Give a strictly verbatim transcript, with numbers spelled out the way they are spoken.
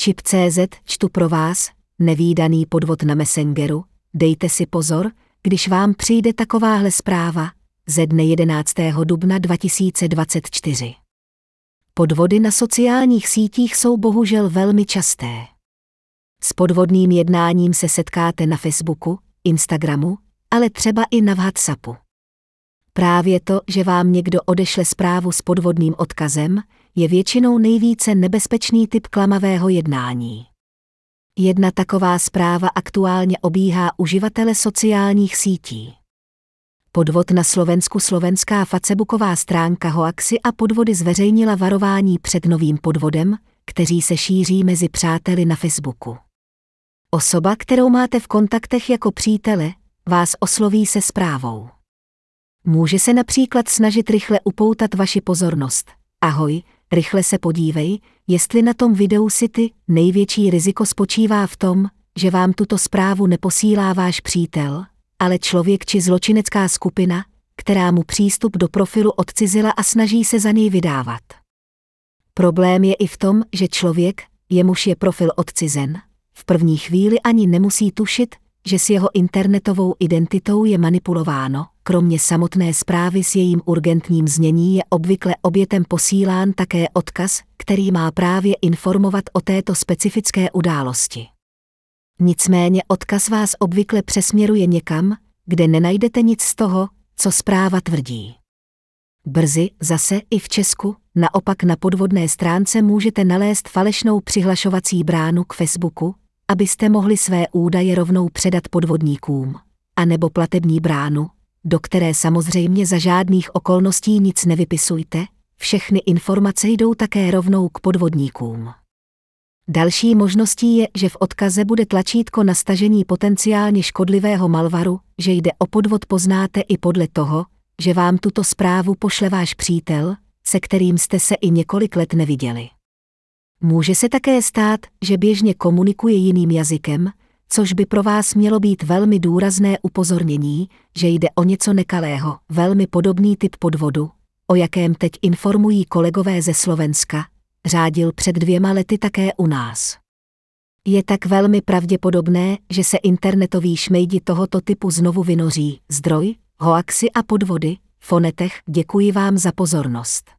Čip tečka cé zet čtu pro vás, nevídaný podvod na Messengeru, dejte si pozor, když vám přijde takováhle zpráva, ze dne jedenáctého dubna dva tisíce dvacet čtyři. Podvody na sociálních sítích jsou bohužel velmi časté. S podvodným jednáním se setkáte na Facebooku, Instagramu, ale třeba i na WhatsAppu. Právě to, že vám někdo odešle zprávu s podvodným odkazem, je většinou nejvíce nebezpečný typ klamavého jednání. Jedna taková zpráva aktuálně obíhá uživatele sociálních sítí. Podvod na Slovensku. Slovenská facebooková stránka Hoaxy a podvody zveřejnila varování před novým podvodem, který se šíří mezi přáteli na Facebooku. Osoba, kterou máte v kontaktech jako přítele, vás osloví se zprávou. Může se například snažit rychle upoutat vaši pozornost. Ahoj, rychle se podívej, jestli na tom videu si ty. Největší riziko spočívá v tom, že vám tuto zprávu neposílá váš přítel, ale člověk či zločinecká skupina, která mu přístup do profilu odcizila a snaží se za něj vydávat. Problém je i v tom, že člověk, jemuž je profil odcizen, v první chvíli ani nemusí tušit, že s jeho internetovou identitou je manipulováno. Kromě samotné zprávy s jejím urgentním znění je obvykle obětem posílán také odkaz, který má právě informovat o této specifické události. Nicméně odkaz vás obvykle přesměruje někam, kde nenajdete nic z toho, co zpráva tvrdí. Brzy, zase i v Česku, naopak na podvodné stránce můžete nalézt falešnou přihlašovací bránu k Facebooku, abyste mohli své údaje rovnou předat podvodníkům, anebo platební bránu, do které samozřejmě za žádných okolností nic nevypisujte, všechny informace jdou také rovnou k podvodníkům. Další možností je, že v odkaze bude tlačítko na stažení potenciálně škodlivého malwaru, že jde o podvod poznáte i podle toho, že vám tuto zprávu pošle váš přítel, se kterým jste se i několik let neviděli. Může se také stát, že běžně komunikuje jiným jazykem, což by pro vás mělo být velmi důrazné upozornění, že jde o něco nekalého, velmi podobný typ podvodu, o jakém teď informují kolegové ze Slovenska, řádil před dvěma lety také u nás. Je tak velmi pravděpodobné, že se internetoví šmejdi tohoto typu znovu vynoří. Zdroj, Hoaxy a podvody, Fonetech. Děkuji vám za pozornost.